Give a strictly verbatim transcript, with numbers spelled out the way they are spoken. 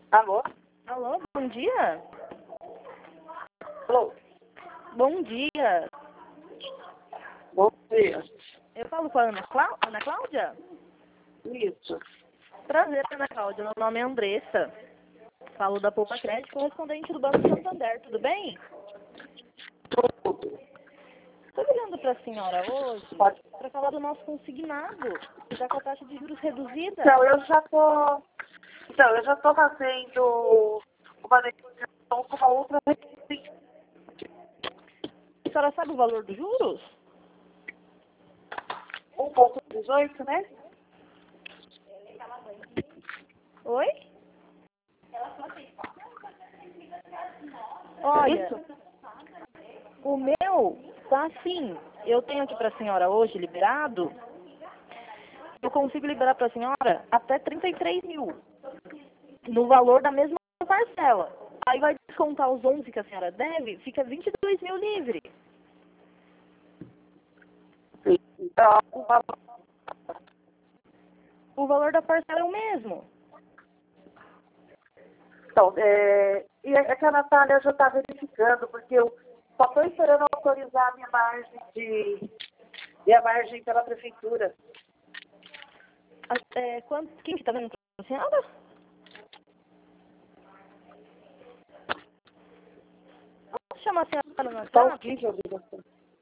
Alô? Alô, bom dia? Alô? Bom dia. Bom dia. Eu falo com a Ana, Clá Ana Cláudia? Isso. Prazer, Ana Cláudia. Meu nome é Andressa. Falo da Poupa Crédito, correspondente do Banco Santander. Tudo bem? Tudo. Estou ligando para a senhora hoje Pode. para falar do nosso consignado, que está com a taxa de juros reduzida. Então, eu já tô... Então, eu já tô fazendo uma negociação com uma outra... A senhora sabe o valor dos juros? um ponto dezoito, né? Oi? Olha, Isso? o meu tá assim. Eu tenho aqui para a senhora hoje liberado. Eu consigo liberar para a senhora até trinta e três mil. No valor da mesma parcela. Aí vai descontar os onze que a senhora deve, fica vinte e dois mil livre. Sim. Então, o valor... O valor da parcela é o mesmo. Então, é... E é que a Natália já está verificando, porque eu só estou esperando autorizar a minha margem de... E a margem pela prefeitura. A- É, quanto, quem que tá vendo pra senhora? Posso chamar a senhora no Está WhatsApp? horrível a ligação.